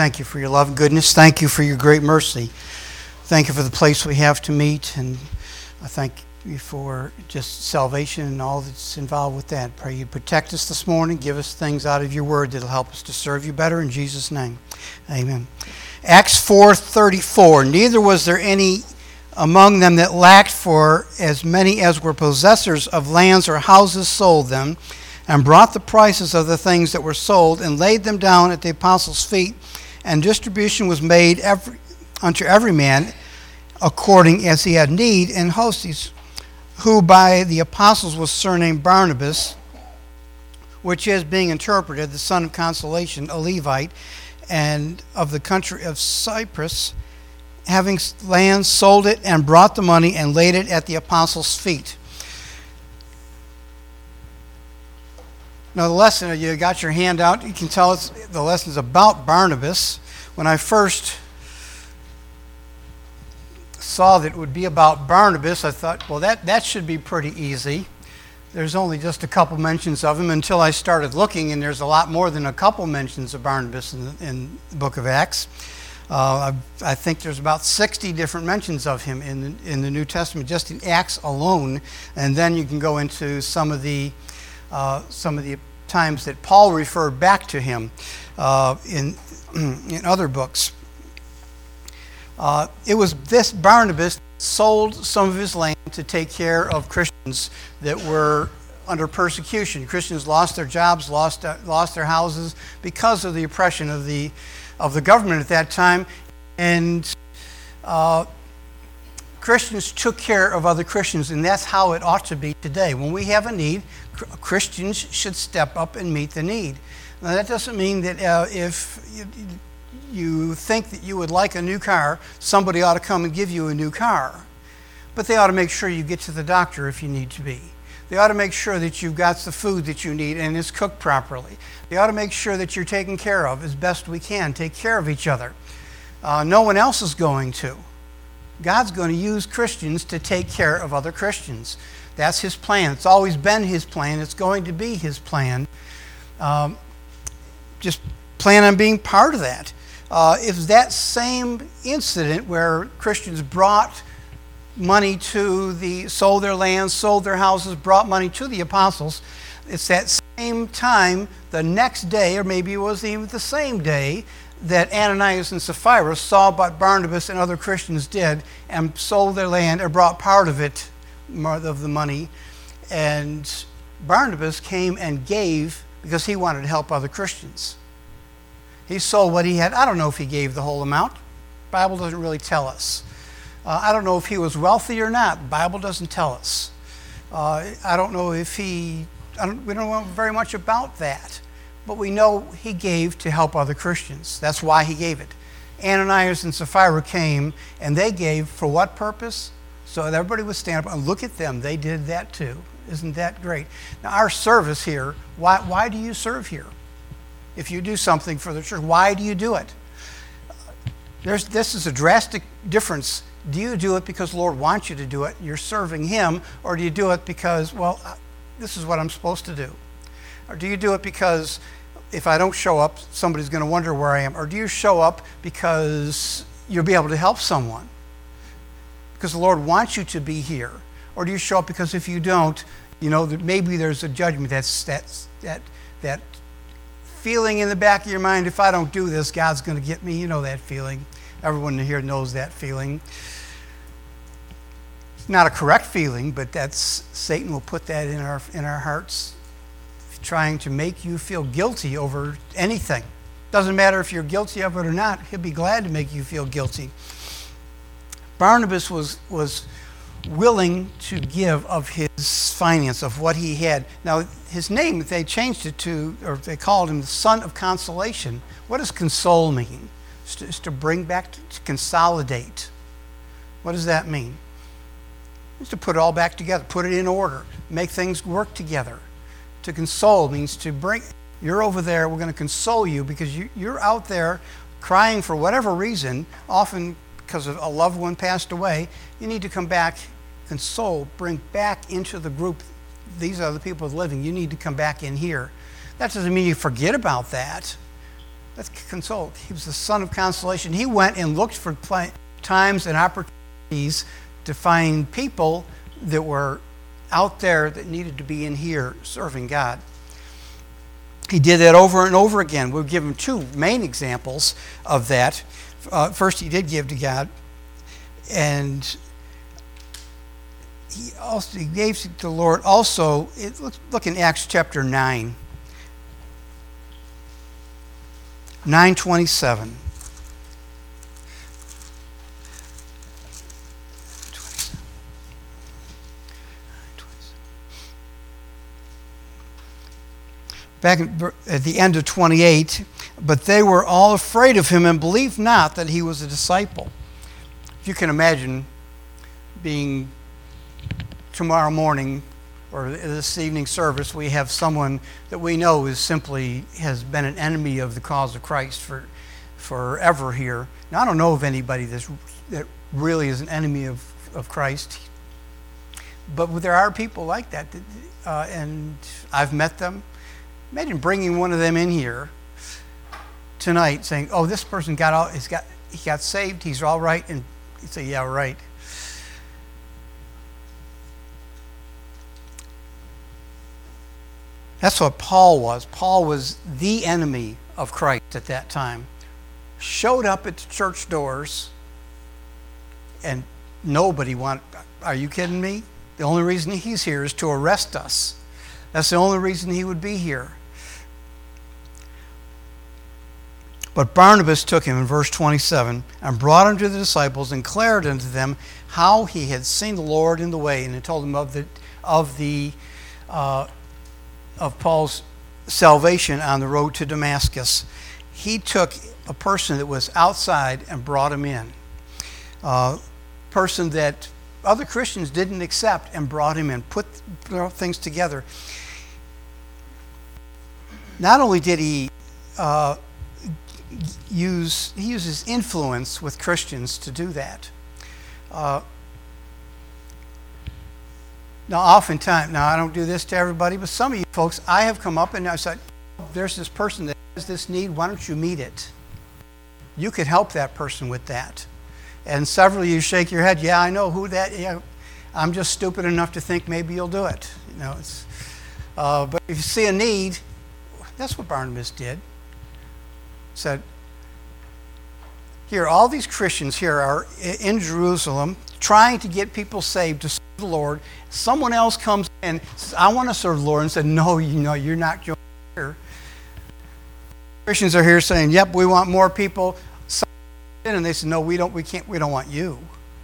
Thank you for your love and goodness. Thank you for your great mercy. Thank you for the place we have to meet, and I thank you for just salvation and all that's involved with that. Pray you protect us this morning. Give us things out of your word that'll help us to serve you better. In Jesus' name, amen. Acts 4:34. Neither was there any among them that lacked, for as many as were possessors of lands or houses sold them, and brought the prices of the things that were sold, and laid them down at the apostles' feet. And distribution was made unto every man according as he had need. And Hosties, who by the apostles was surnamed Barnabas, which is, being interpreted, the son of consolation, a Levite, and of the country of Cyprus, having land, sold it, and brought the money, and laid it at the apostles' feet. Now the lesson, you got your hand out, you can tell it's the lesson is about Barnabas. When I first saw that it would be about Barnabas, I thought, well, that should be pretty easy. There's only just a couple mentions of him until I started looking, and there's a lot more than a couple mentions of Barnabas in the book of Acts. I think there's about 60 different mentions of him in the New Testament, just in Acts alone, and then you can go into some of the times that Paul referred back to him in other books. It was this Barnabas sold some of his land to take care of Christians that were under persecution. Christians lost their jobs, lost their houses because of the oppression of the government at that time, and Christians took care of other Christians, and that's how it ought to be today. When we have a need, Christians should step up and meet the need. Now, that doesn't mean that if you think that you would like a new car, somebody ought to come and give you a new car. But they ought to make sure you get to the doctor if you need to be. They ought to make sure that you've got the food that you need and is cooked properly. They ought to make sure that you're taken care of as best we can. Take care of each other. No one else is going to. God's going to use Christians to take care of other Christians. That's His plan. It's always been His plan. It's going to be His plan. Just plan on being part of that. It's that same incident where Christians brought money sold their lands, sold their houses, brought money to the apostles. It's that same time, the next day, or maybe it was even the same day, that Ananias and Sapphira saw what Barnabas and other Christians did and sold their land or brought part of it, of the money. And Barnabas came and gave because he wanted to help other Christians. He sold what he had. I don't know if he gave the whole amount. The Bible doesn't really tell us. I don't know if he was wealthy or not. The Bible doesn't tell us. I don't know if we don't know very much about that. But we know he gave to help other Christians. That's why he gave it. Ananias and Sapphira came, and they gave for what purpose? So that everybody would stand up and look at them. They did that too. Isn't that great? Now, our service here, why do you serve here? If you do something for the church, why do you do it? This is a drastic difference. Do you do it because the Lord wants you to do it, you're serving Him, or do you do it because, well, this is what I'm supposed to do? Or do you do it because if I don't show up, somebody's going to wonder where I am? Or do you show up because you'll be able to help someone? Because the Lord wants you to be here. Or do you show up because if you don't, maybe there's a judgment. That feeling in the back of your mind, if I don't do this, God's going to get me. You know that feeling. Everyone here knows that feeling. It's not a correct feeling, but Satan will put that in our hearts, trying to make you feel guilty over anything. Doesn't matter if you're guilty of it or not. He'll be glad to make you feel guilty. Barnabas was willing to give of his finance, of what he had. Now, his name, they changed it to, or they called him the son of consolation. What does console mean? It's to bring back, to consolidate. What does that mean? It's to put it all back together, put it in order, make things work together. To console means to bring, you're over there, we're going to console you because you're out there crying for whatever reason, often because a loved one passed away. You need to come back, console, bring back into the group. These are the people living. You need to come back in here. That doesn't mean you forget about that. Let's console. He was the son of consolation. He went and looked for times and opportunities to find people that were out there that needed to be in here serving God. He did that over and over again. We'll give him two main examples of that. First, he did give to God, and he gave to the Lord also. Look in Acts chapter 9. 9:27. Back at the end of 28, but they were all afraid of him and believed not that he was a disciple. If you can imagine being tomorrow morning or this evening service, we have someone that we know has been an enemy of the cause of Christ for forever here. Now, I don't know of anybody that really is an enemy of Christ, but there are people like that, and I've met them. Imagine bringing one of them in here tonight, saying, "Oh, this person he got saved. He's all right," and you say, "Yeah, right." That's what Paul was. Paul was the enemy of Christ at that time. Showed up at the church doors, and nobody wanted. Are you kidding me? The only reason he's here is to arrest us. That's the only reason he would be here. But Barnabas took him in verse 27 and brought him to the disciples and declared unto them how he had seen the Lord in the way, and he told them of Paul's salvation on the road to Damascus. He took a person that was outside and brought him in. A person that other Christians didn't accept and brought him in, put things together. Not only did he uses influence with Christians to do that. Now, oftentimes, I don't do this to everybody, but some of you folks, I have come up and I said, "There's this person that has this need. Why don't you meet it? You could help that person with that." And several of you shake your head. "Yeah, I know who that. Yeah, I'm just stupid enough to think maybe you'll do it." But if you see a need, that's what Barnabas did. Said, "Here, all these Christians here are in Jerusalem trying to get people saved to serve the Lord. Someone else comes in and says, 'I want to serve the Lord,' and said, 'No, you're not going here.' Christians are here saying, 'Yep, we want more people.' And they said, 'No, we don't want you.'"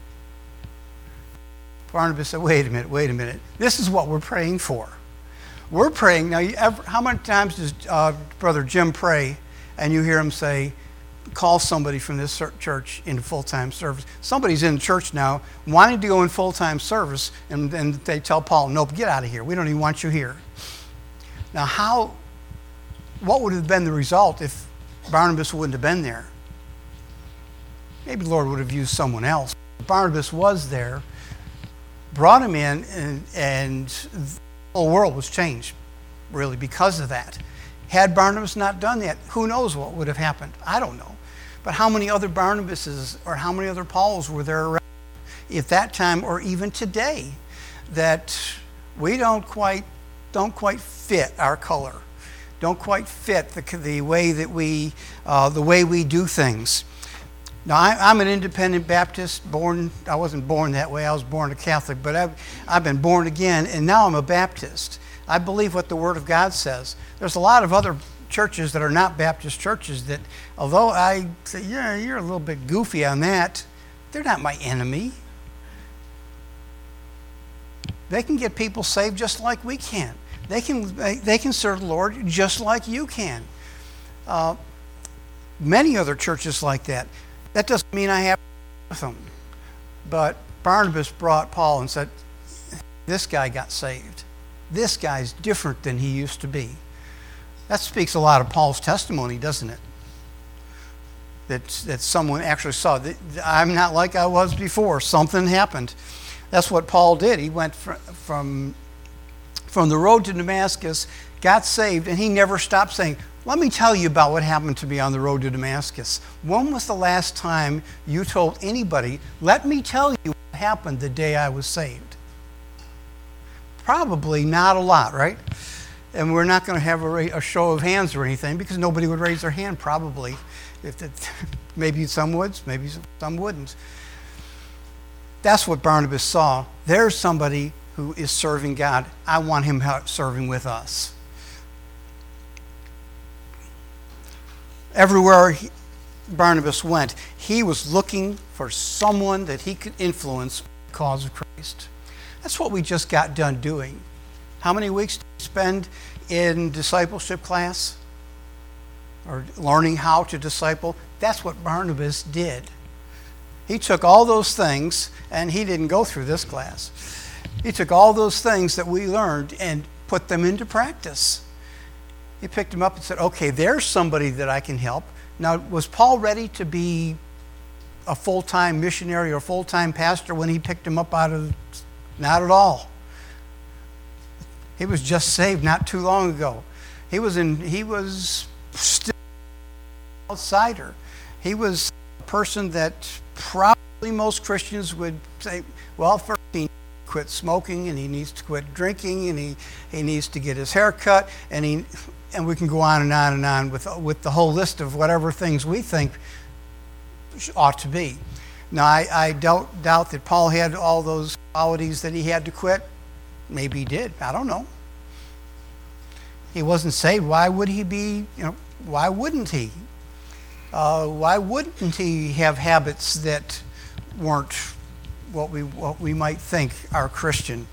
Barnabas said, wait a minute. This is what we're praying for. We're praying. Now, how many times does Brother Jim pray and you hear him say, "Call somebody from this church into full-time service"? Somebody's in church now wanting to go in full-time service, and they tell Paul, "Nope, get out of here. We don't even want you here." Now, what would have been the result if Barnabas wouldn't have been there? Maybe the Lord would have used someone else. Barnabas was there, brought him in, and the whole world was changed, really, because of that. Had Barnabas not done that, who knows what would have happened? I don't know. But how many other Barnabases or how many other Pauls were there around at that time or even today that we don't quite fit our color, don't quite fit the way that the way we do things? Now, I'm an independent Baptist. I wasn't born that way. I was born a Catholic, but I've been born again, and now I'm a Baptist. I believe what the Word of God says. There's a lot of other churches that are not Baptist churches that, although I say, "Yeah, you're a little bit goofy on that," they're not my enemy. They can get people saved just like we can. They can serve the Lord just like you can. Many other churches like that. That doesn't mean I have to with them. But Barnabas brought Paul and said, "This guy got saved. This guy's different than he used to be." That speaks a lot of Paul's testimony, doesn't it? That someone actually saw that I'm not like I was before. Something happened. That's what Paul did. He went from the road to Damascus, got saved, and he never stopped saying, Let me tell you about what happened to me on the road to Damascus. When was the last time you told anybody, let me tell you what happened the day I was saved? Probably not a lot, right? And we're not going to have a show of hands or anything because nobody would raise their hand probably. Maybe some would, maybe some wouldn't. That's what Barnabas saw. There's somebody who is serving God. I want him serving with us. Everywhere Barnabas went, he was looking for someone that he could influence the cause of Christ. That's what we just got done doing. How many weeks did we spend in discipleship class? Or learning how to disciple? That's what Barnabas did. He took all those things, and he didn't go through this class. He took all those things that we learned and put them into practice. He picked them up and said, okay, there's somebody that I can help. Now, was Paul ready to be a full-time missionary or full-time pastor when he picked him up out of... Not at all. He was just saved not too long ago. He was still an outsider. He was a person that probably most Christians would say, well, first he needs to quit smoking, and he needs to quit drinking, and he needs to get his hair cut, and we can go on and on and on with the whole list of whatever things we think ought to be. Now, I doubt that Paul had all those qualities that he had to quit. Maybe he did. I don't know. He wasn't saved. Why would he be, why wouldn't he? Why wouldn't he have habits that weren't what we might think are Christian?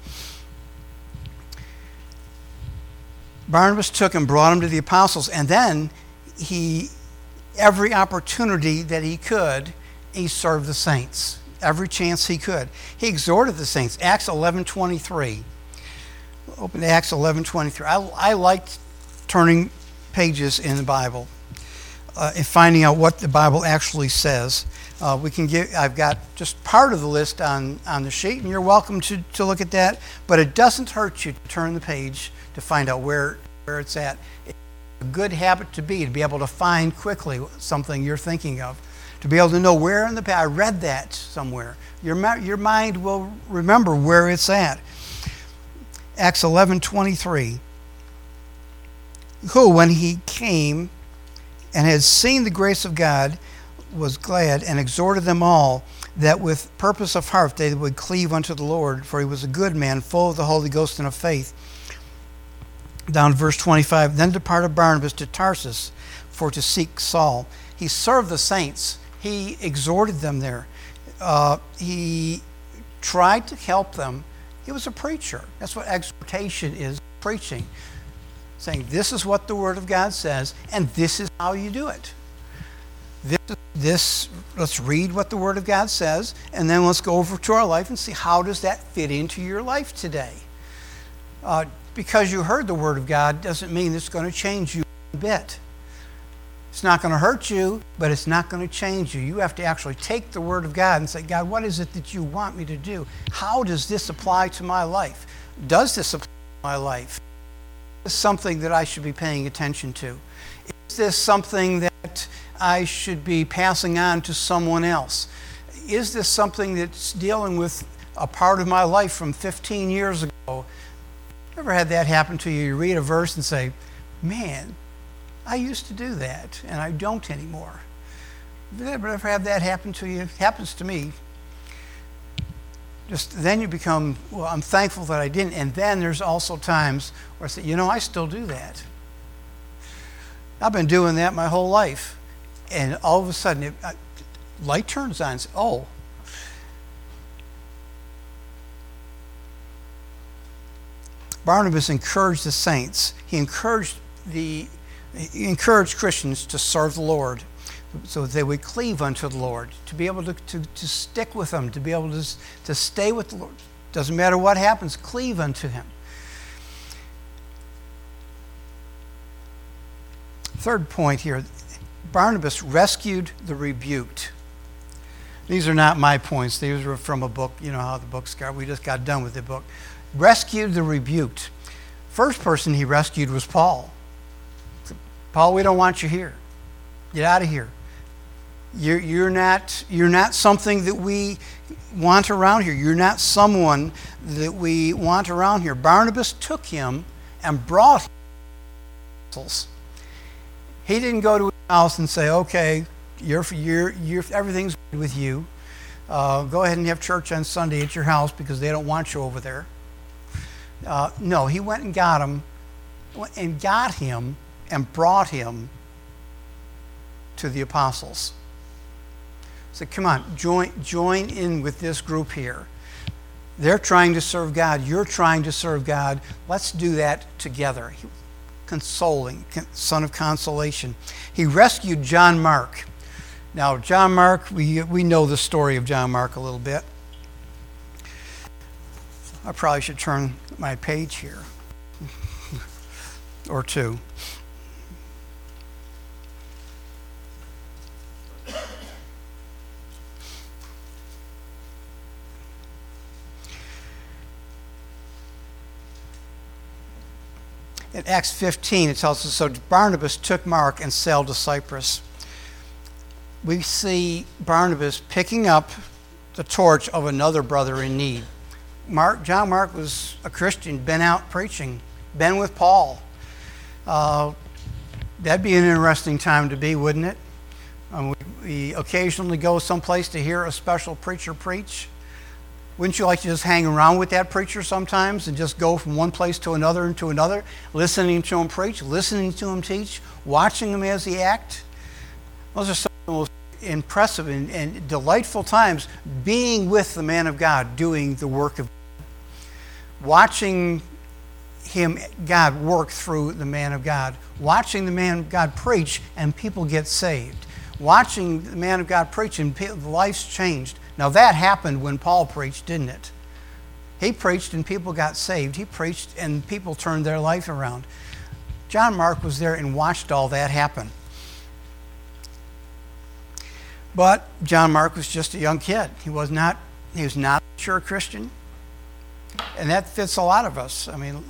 Barnabas took and brought him to the apostles, and then every opportunity that he could, he served the saints. Every chance he could. He exhorted the saints. Acts 11:23. Open to Acts 11:23. I liked turning pages in the Bible and finding out what the Bible actually says. I've got just part of the list on the sheet, and you're welcome to look at that, but it doesn't hurt you to turn the page to find out where it's at. It's a good habit to be able to find quickly something you're thinking of, to be able to know where in the past. I read that somewhere. Your mind will remember where it's at. Acts 11:23. Who, when he came and had seen the grace of God, was glad and exhorted them all that with purpose of heart they would cleave unto the Lord, for he was a good man, full of the Holy Ghost and of faith. Down to verse 25. Then departed Barnabas to Tarsus for to seek Saul. He served the saints. He exhorted them there. He tried to help them. He was a preacher. That's what exhortation is, preaching. Saying, this is what the Word of God says, and this is how you do it. Let's read what the Word of God says, and then let's go over to our life and see how does that fit into your life today. Because you heard the Word of God doesn't mean it's going to change you a bit. It's not going to hurt you, but it's not going to change you. You have to actually take the Word of God and say, God, what is it that you want me to do? How does this apply to my life? Does this apply to my life? Is this something that I should be paying attention to? Is this something that I should be passing on to someone else? Is this something that's dealing with a part of my life from 15 years ago? Ever had that happen to you? You read a verse and say, man, I used to do that, and I don't anymore. Did you ever have that happen to you? It happens to me. Just then you become, well, I'm thankful that I didn't. And then there's also times where I say, I still do that. I've been doing that my whole life. And all of a sudden, light turns on and says, oh. Barnabas encouraged the saints. He encouraged Christians to serve the Lord so that they would cleave unto the Lord, to be able to stick with Him, to be able to stay with the Lord. Doesn't matter what happens, cleave unto Him. Third point here, Barnabas rescued the rebuked. These are not my points. These are from a book. You know how the books go. We just got done with the book. Rescued the rebuked. First person he rescued was Paul. Paul, we don't want you here. Get out of here. You're not something that we want around here. You're not someone that we want around here. Barnabas took him and brought him. He didn't go to his house and say, okay, everything's good with you. Go ahead and have church on Sunday at your house because they don't want you over there. No, he went and got him and brought him to the apostles. Said, come on, join in with this group here. They're trying to serve God. You're trying to serve God. Let's do that together. Consoling, son of consolation. He rescued John Mark. Now, John Mark, we know the story of John Mark a little bit. I probably should turn my page here or two. In Acts 15, it tells us, so Barnabas took Mark and sailed to Cyprus. We see Barnabas picking up the torch of another brother in need. John Mark was a Christian, been out preaching, been with Paul. That'd be an interesting time to be, wouldn't it? We occasionally go someplace to hear a special preacher preach. Wouldn't you like to just hang around with that preacher sometimes and just go from one place to another and to another, listening to him preach, listening to him teach, watching him as he act? Those are some of the most impressive and delightful times, being with the man of God, doing the work of God. Watching God work through the man of God. Watching the man of God preach and people get saved. Watching the man of God preach and lives changed. Now that happened when Paul preached, didn't it? He preached and people got saved. He preached and people turned their life around. John Mark was there and watched all that happen. But John Mark was just a young kid. He was not a mature Christian. And that fits a lot of us. I mean,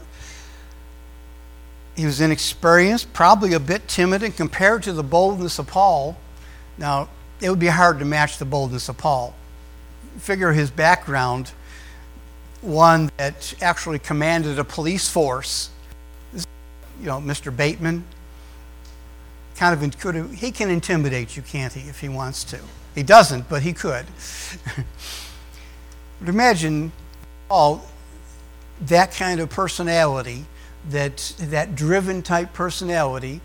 he was inexperienced, probably a bit timid, and compared to the boldness of Paul. Now, it would be hard to match the boldness of Paul. Figure his background, one that actually commanded a police force. Mr. Bateman, he can intimidate you, can't he, if he wants to? He doesn't, but he could. But imagine Paul, that kind of personality, that driven type personality.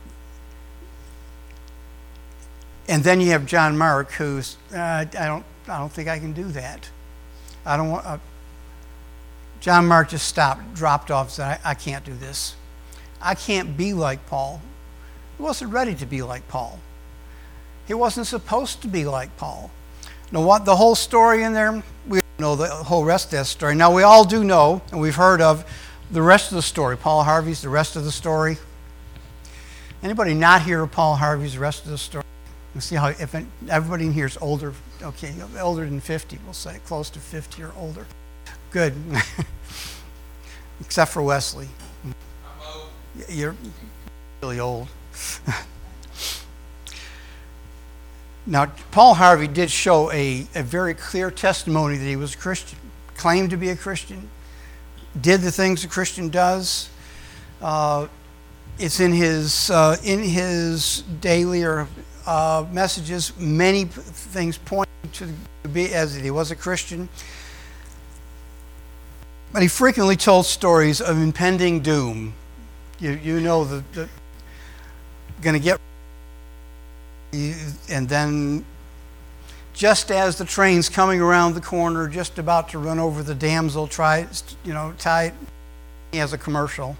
And then you have John Mark, who's I don't think I can do that. I don't want. John Mark just dropped off, and said, I can't do this. I can't be like Paul. He wasn't ready to be like Paul. He wasn't supposed to be like Paul. Now, what the whole story in there? We don't know the whole rest of that story. Now, we all do know, and we've heard of the rest of the story. Paul Harvey's the rest of the story. Anybody not hear of Paul Harvey's the rest of the story? We'll see how, if everybody in here is older, okay, older than 50, we'll say, close to 50 or older. Good. Except for Wesley. I'm old. You're really old. Now, Paul Harvey did show a very clear testimony that he was a Christian, claimed to be a Christian, did the things a Christian does. It's in his daily or messages, many things point to be as he was a Christian. But he frequently told stories of impending doom. You know the going to get, and then just as the train's coming around the corner, just about to run over the damsel, tie. He has a commercial.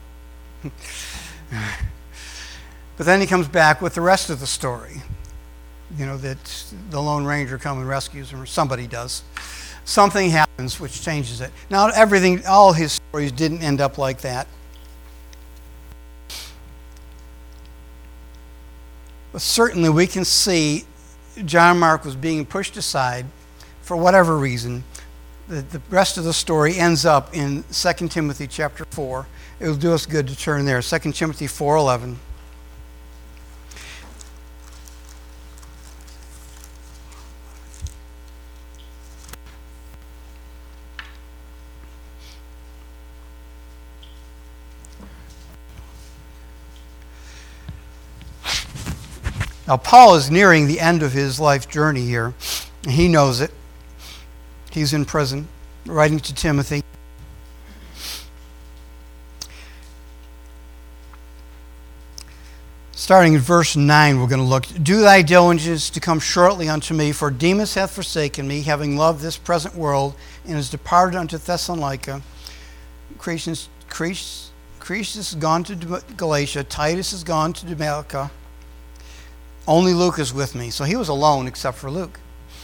But then he comes back with the rest of the story. That the Lone Ranger comes and rescues him, or somebody does. Something happens which changes it. Now, all his stories didn't end up like that. But certainly we can see John Mark was being pushed aside for whatever reason. The rest of the story ends up in 2 Timothy chapter 4. It will do us good to turn there. 2 Timothy 4:11. Now, Paul is nearing the end of his life journey here. He knows it. He's in prison, writing to Timothy. Starting in verse 9, we're going to look. Do thy diligence to come shortly unto me, for Demas hath forsaken me, having loved this present world, and is departed unto Thessalonica. Crescens is gone to Galatia. Titus is gone to Dalmatia. Only Luke is with me. So he was alone except for Luke.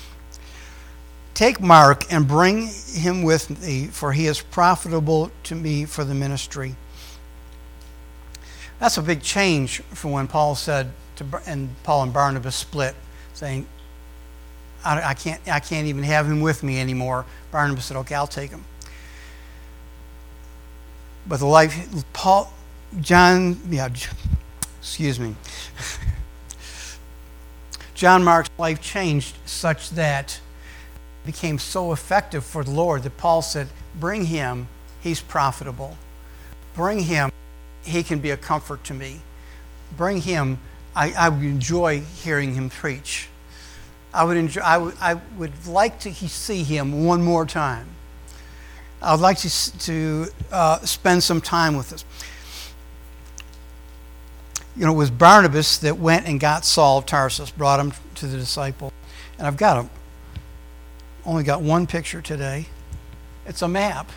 Take Mark and bring him with thee, for he is profitable to me for the ministry. That's a big change from when Paul said, and Paul and Barnabas split, saying, I can't even have him with me anymore. Barnabas said, okay, I'll take him. But the life, John Mark's life changed such that it became so effective for the Lord that Paul said, bring him, he's profitable. Bring him, he can be a comfort to me. Bring him, I would enjoy hearing him preach. I would like to see him one more time. I would like to spend some time with us. You know, it was Barnabas that went and got Saul of Tarsus, brought him to the disciple. And I've only got one picture today. It's a map.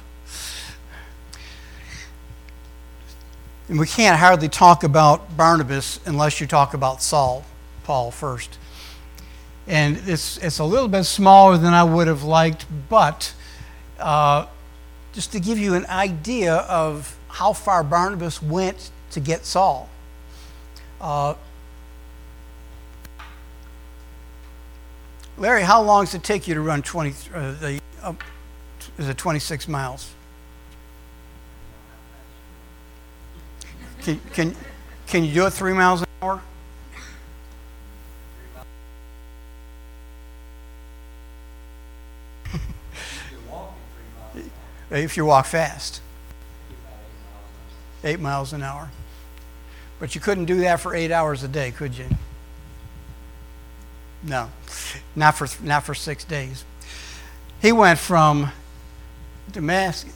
And we can't hardly talk about Barnabas unless you talk about Paul first. And it's a little bit smaller than I would have liked, but just to give you an idea of how far Barnabas went to get Saul. Larry, how long does it take you to run 26 miles? Can you do it 3 miles an hour? If you walk fast. 8 miles an hour. But you couldn't do that for 8 hours a day, could you? No, not for 6 days. He went from Damascus.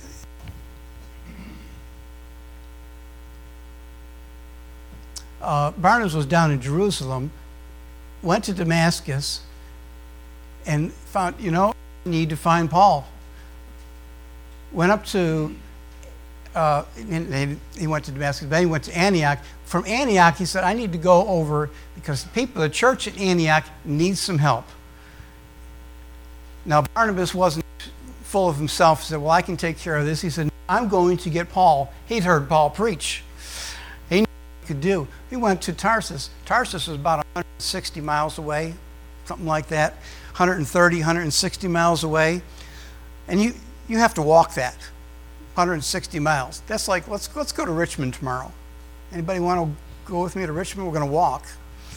Barnabas was down in Jerusalem, went to Damascus, and found, I need to find Paul. Went up to, he went to Damascus, then he went to Antioch. From Antioch, he said, I need to go over because the church at Antioch needs some help. Now, Barnabas wasn't full of himself. He said, well, I can take care of this. He said, I'm going to get Paul. He'd heard Paul preach. He knew what he could do. He went to Tarsus. Tarsus was about 160 miles away, something like that, 130, 160 miles away. And you have to walk that, 160 miles. That's like, let's go to Richmond tomorrow. Anybody want to go with me to Richmond? We're going to walk.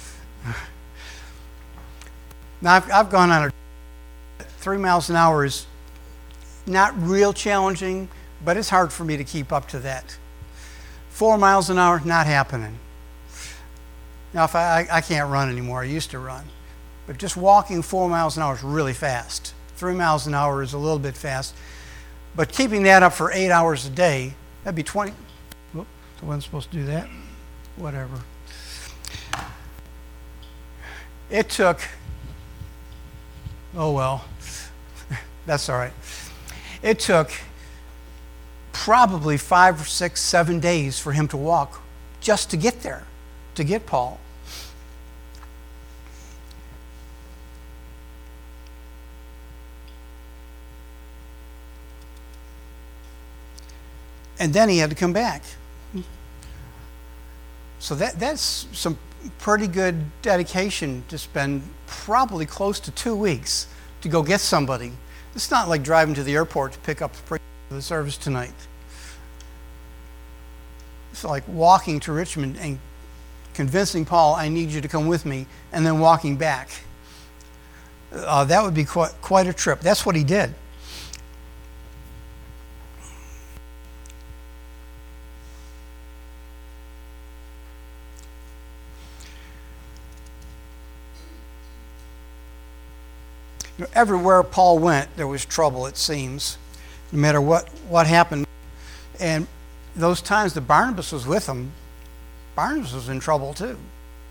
Now, I've gone on 3 miles an hour is not real challenging, but it's hard for me to keep up to that. 4 miles an hour, not happening. Now, if I can't run anymore. I used to run. But just walking 4 miles an hour is really fast. 3 miles an hour is a little bit fast. But keeping that up for 8 hours a day, that'd be 20. Whoop, I wasn't supposed to do that. Whatever. It took, oh well, that's all right. It took probably 5 or 6, 7 days for him to walk just to get there, to get Paul. And then he had to come back. So that's some pretty good dedication to spend probably close to 2 weeks to go get somebody. It's not like driving to the airport to pick up the service tonight. It's like walking to Richmond and convincing Paul, I need you to come with me, and then walking back. That would be quite a trip. That's what he did. Everywhere Paul went, there was trouble, it seems, no matter what happened. And those times that Barnabas was with him, Barnabas was in trouble too.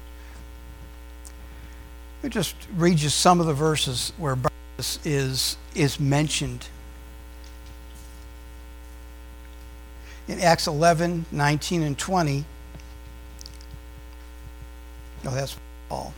Let me just read you some of the verses where Barnabas is mentioned. In Acts 11, 19, and 20. No, that's Paul.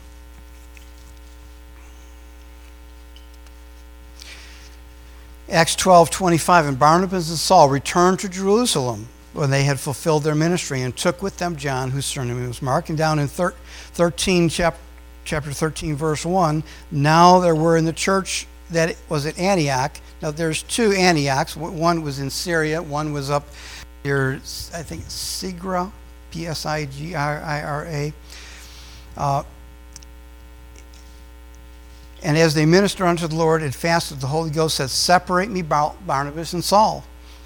Acts 12, 25, and Barnabas and Saul returned to Jerusalem when they had fulfilled their ministry, and took with them John, whose surname was Mark. And down in chapter 13, verse 1, now there were in the church that was at Antioch. Now there's two Antiochs. One was in Syria. One was up near, I think, Sigra, P-S-I-G-R-I-R-A. And as they ministered unto the Lord and fasted, the Holy Ghost said, separate me, Barnabas and Saul.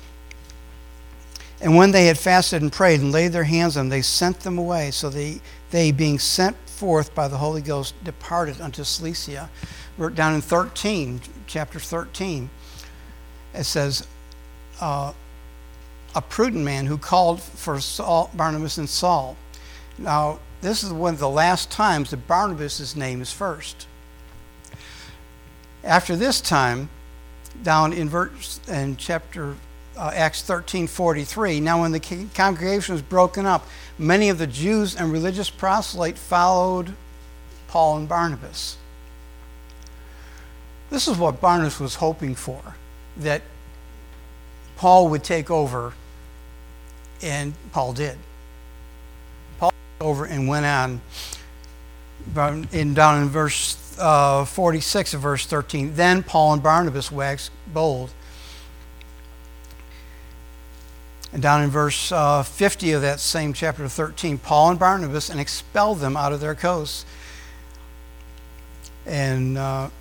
And when they had fasted and prayed and laid their hands on them, they sent them away. So they being sent forth by the Holy Ghost, departed unto Cilicia. We're down in chapter 13. It says, a prudent man who called for Barnabas and Saul. Now, this is one of the last times that Barnabas' name is first. After this time, down in chapter Acts 13:43, now when the congregation was broken up, many of the Jews and religious proselytes followed Paul and Barnabas. This is what Barnabas was hoping for, that Paul would take over, and Paul did. Paul took over and went on, down in verse 46 of verse 13, then Paul and Barnabas waxed bold. And down in verse 50 of that same chapter 13, Paul and Barnabas, and expelled them out of their coasts. And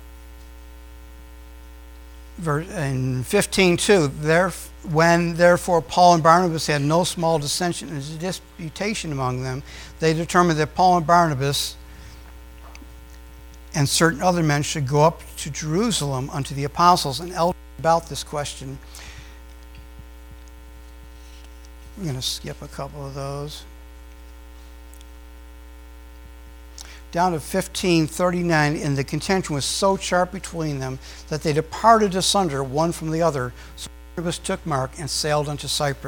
in 15:2, when therefore Paul and Barnabas had no small dissension and disputation among them, they determined that Paul and Barnabas and certain other men should go up to Jerusalem unto the apostles and elders about this question. I'm going to skip a couple of those. Down to 15:39, and the contention was so sharp between them that they departed asunder one from the other. So Barnabas took Mark and sailed unto Cyprus.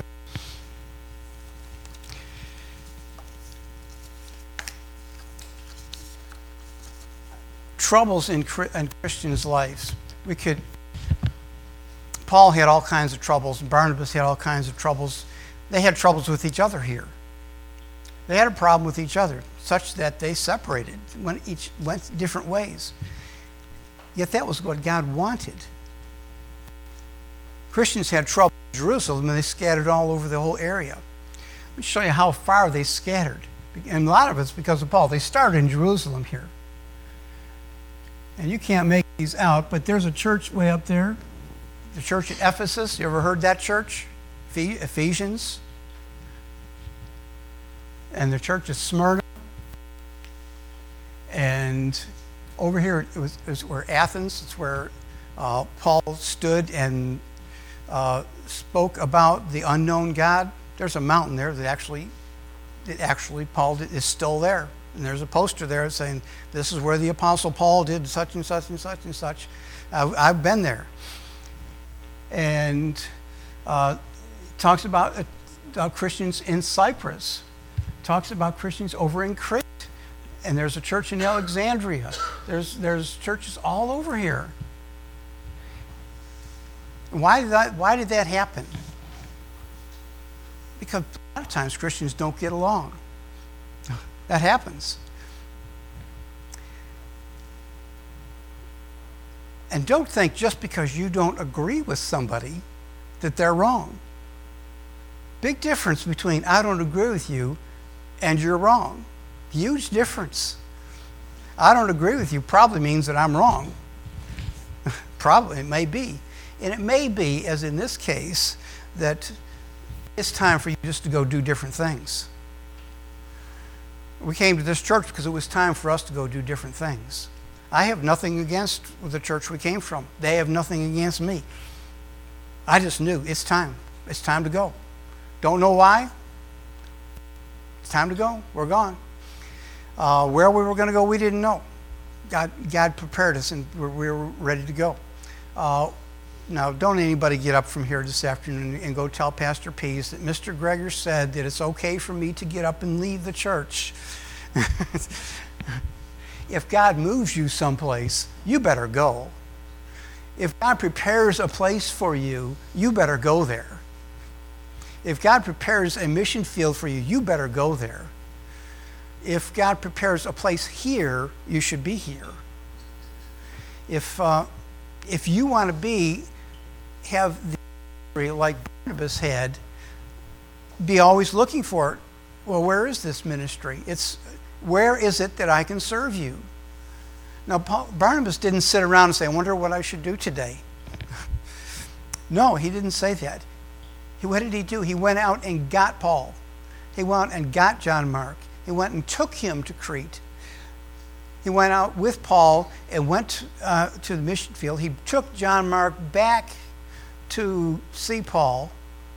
Troubles in Christians' lives. Paul had all kinds of troubles, and Barnabas had all kinds of troubles. They had troubles with each other here. They had a problem with each other, such that they separated, each went different ways. Yet that was what God wanted. Christians had trouble in Jerusalem, and they scattered all over the whole area. Let me show you how far they scattered. And a lot of it's because of Paul. They started in Jerusalem here. And you can't make these out, but there's a church way up there. The church at Ephesus. You ever heard that church? Ephesians. And the church at Smyrna. And over here it was where Athens. It's where Paul stood and spoke about the unknown God. There's a mountain there that actually Paul is still there. And there's a poster there saying, this is where the Apostle Paul did such and such and such and such. I've been there. And talks about Christians in Cyprus. Talks about Christians over in Crete. And there's a church in Alexandria. There's churches all over here. Why did that happen? Because a lot of times Christians don't get along. That happens. And don't think just because you don't agree with somebody that they're wrong. Big difference between I don't agree with you and you're wrong. Huge difference. I don't agree with you probably means that I'm wrong. Probably, it may be. And it may be, as in this case, that it's time for you just to go do different things. We came to this church because it was time for us to go do different things. I have nothing against the church we came from. They have nothing against me. I just knew it's time. It's time to go. Don't know why. It's time to go. We're gone. Where we were going to go, we didn't know. God prepared us, and we were ready to go. Now, don't anybody get up from here this afternoon and go tell Pastor Pease that Mr. Greger said that it's okay for me to get up and leave the church. If God moves you someplace, you better go. If God prepares a place for you, you better go there. If God prepares a mission field for you, you better go there. If God prepares a place here, you should be here. If you want to have the ministry like Barnabas had, be always looking for it. Well, where is this ministry? Where is it that I can serve you? Now, Barnabas didn't sit around and say, I wonder what I should do today. No, he didn't say that. What did he do? He went out and got Paul. He went and got John Mark. He went and took him to Crete. He went out with Paul and went to the mission field. He took John Mark back to see Paul.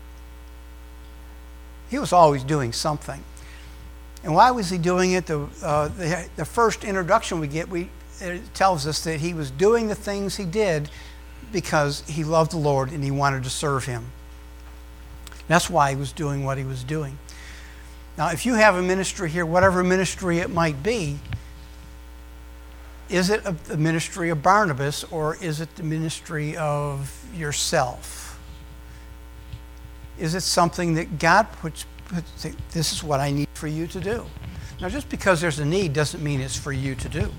He was always doing something. And why was he doing it? The first introduction we get, it tells us that he was doing the things he did because he loved the Lord and he wanted to serve him. That's why he was doing what he was doing. Now, if you have a ministry here, whatever ministry it might be, is it a ministry of Barnabas or is it the ministry of yourself? Is it something that God puts this is what I need for you to do? Now, just because there's a need doesn't mean it's for you to do.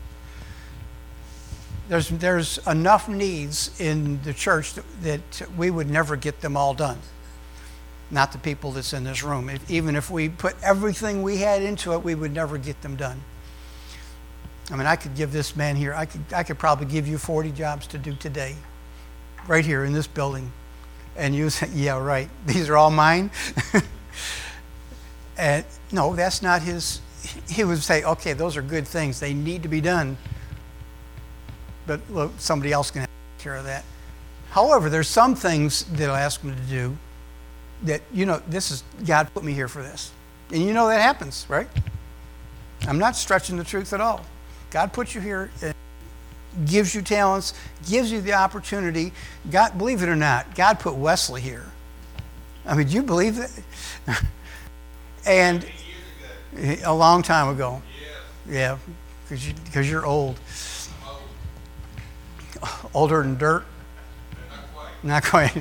There's enough needs in the church that we would never get them all done. Not the people that's in this room. Even if we put everything we had into it, we would never get them done. I mean, I could give this man here, I could probably give you 40 jobs to do today, right here in this building. And you say, yeah, right, these are all mine? And no, that's not his. He would say, okay, those are good things. They need to be done. But look, somebody else can take care of that. However, there's some things that I'll ask him to do that, this is, God put me here for this. And that happens, right? I'm not stretching the truth at all. God puts you here, and gives you talents, gives you the opportunity. God, believe it or not, God put Wesley here. I mean, do you believe that? And a long time ago. Yeah, because you're old. Older than dirt? Not quite.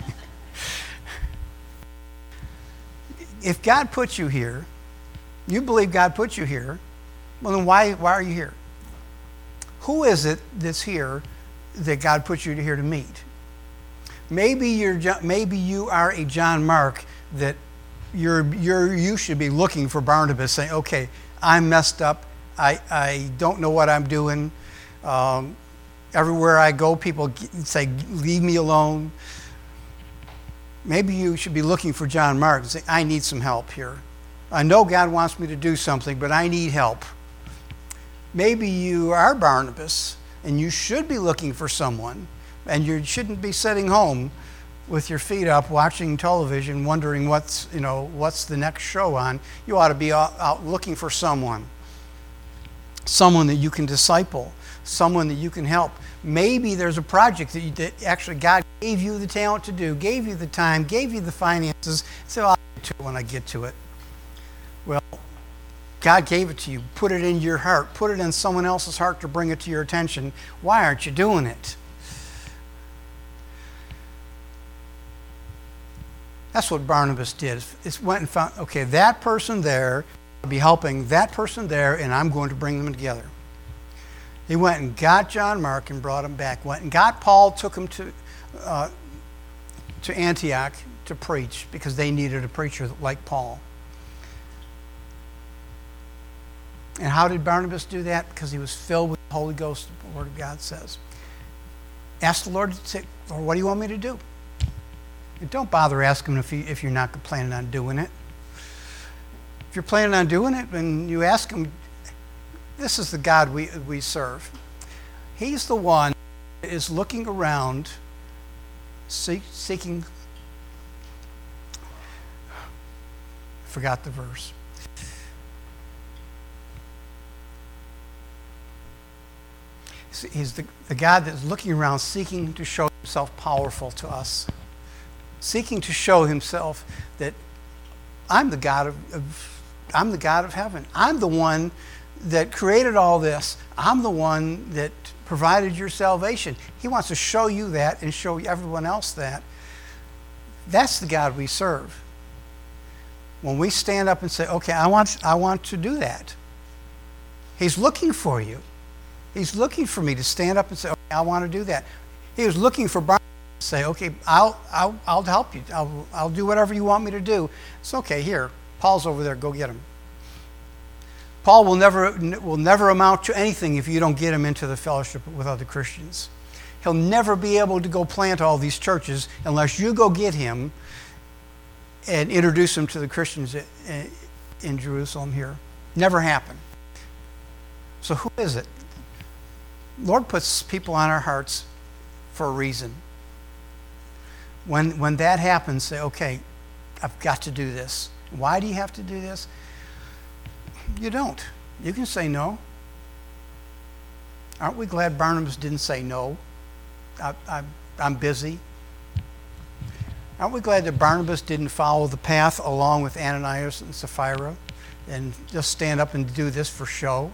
If God puts you here, you believe God put you here, well then why are you here? Who is it that's here that God put you here to meet? Maybe you are a John Mark that you should be looking for Barnabas, saying, okay, I'm messed up. I don't know what I'm doing. Everywhere I go, people say, leave me alone. Maybe you should be looking for John Mark and say, I need some help here. I know God wants me to do something, but I need help. Maybe you are Barnabas, and you should be looking for someone, and you shouldn't be sitting home with your feet up watching television wondering what's the next show on. You ought to be out looking for someone that you can disciple, someone that you can help. Maybe there's a project that actually God gave you the talent to do, gave you the time, gave you the finances. So I'll get to it when I get to it. Well, God gave it to you. Put it in your heart. Put it in someone else's heart to bring it to your attention. Why aren't you doing it? That's what Barnabas did. It went and found, okay, that person there, I'll be helping that person there, and I'm going to bring them together. He went and got John Mark and brought him back. Went and got Paul, took him to Antioch to preach because they needed a preacher like Paul. And how did Barnabas do that? Because he was filled with the Holy Ghost, the Word of God says. Ask the Lord to say, Lord, what do you want me to do? And don't bother asking him if you're not planning on doing it. If you're planning on doing it, then you ask him, this is the God we serve. He's the one that is looking around, seeking. Forgot the verse. He's the God that's looking around, seeking to show himself powerful to us, seeking to show himself that I'm the God I'm the God of heaven. I'm the one that created all this. I'm the one that provided your salvation. He wants to show you that and show everyone else that. That's the God we serve. When we stand up and say, okay, I want to do that, he's looking for you. He's looking for me to stand up and say, okay, I want to do that. He was looking for Barnabas to say, okay, I'll help you. I'll do whatever you want me to do. It's okay, here, Paul's over there, go get him. Paul will never amount to anything if you don't get him into the fellowship with other Christians. He'll never be able to go plant all these churches unless you go get him and introduce him to the Christians in Jerusalem here. Never happen. So who is it? Lord puts people on our hearts for a reason. When that happens, say, okay, I've got to do this. Why do you have to do this? You don't. You can say no. Aren't we glad Barnabas didn't say no? I'm busy. Aren't we glad that Barnabas didn't follow the path along with Ananias and Sapphira and just stand up and do this for show?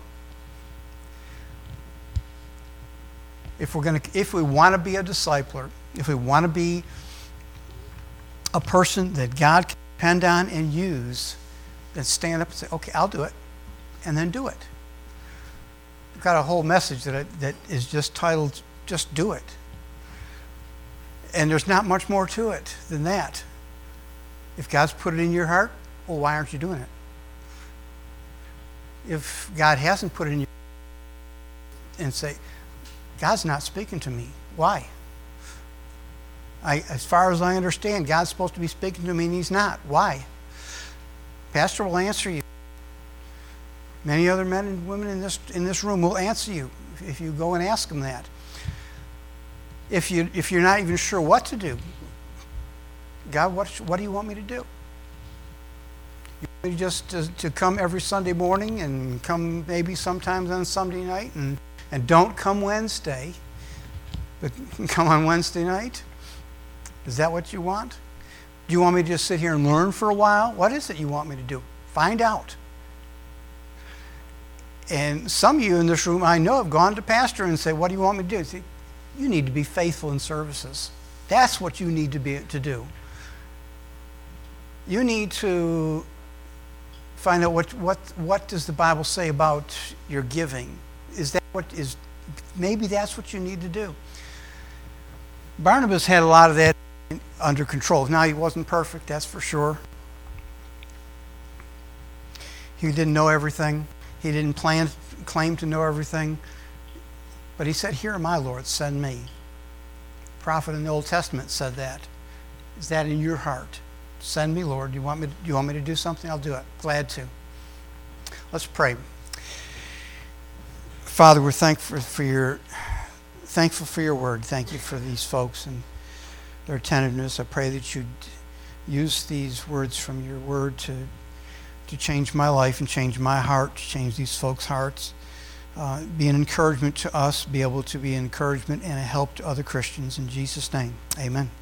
If we want to be a discipler, if we want to be a person that God can depend on and use, then stand up and say, okay, I'll do it, and then do it. I've got a whole message that is just titled, Just Do It. And there's not much more to it than that. If God's put it in your heart, well, why aren't you doing it? If God hasn't put it in your heart, and say, God's not speaking to me. Why? As far as I understand, God's supposed to be speaking to me and he's not. Why? Pastor will answer you. Many other men and women in this room will answer you if you go and ask them that. If you're not even sure what to do, God, what do you want me to do? You want me just to come every Sunday morning and come maybe sometimes on Sunday night and don't come Wednesday, but come on Wednesday night? Is that what you want? Do you want me to just sit here and learn for a while? What is it you want me to do? Find out. And some of you in this room, I know, have gone to pastor and say, what do you want me to do? See, you need to be faithful in services. That's what you need to do. You need to find out what does the Bible say about your giving. Maybe that's what you need to do. Barnabas had a lot of that under control. Now, he wasn't perfect, that's for sure. He didn't know everything. He didn't claim to know everything. But he said, here am I, Lord, send me. The prophet in the Old Testament said that. Is that in your heart? Send me, Lord. Do you want me to do something? I'll do it. Glad to. Let's pray. Father, we're thankful for your word. Thank you for these folks and their attentiveness. I pray that you'd use these words from your word to change my life and change my heart, to change these folks' hearts. Be an encouragement to us, be able to be an encouragement and a help to other Christians. In Jesus' name, amen.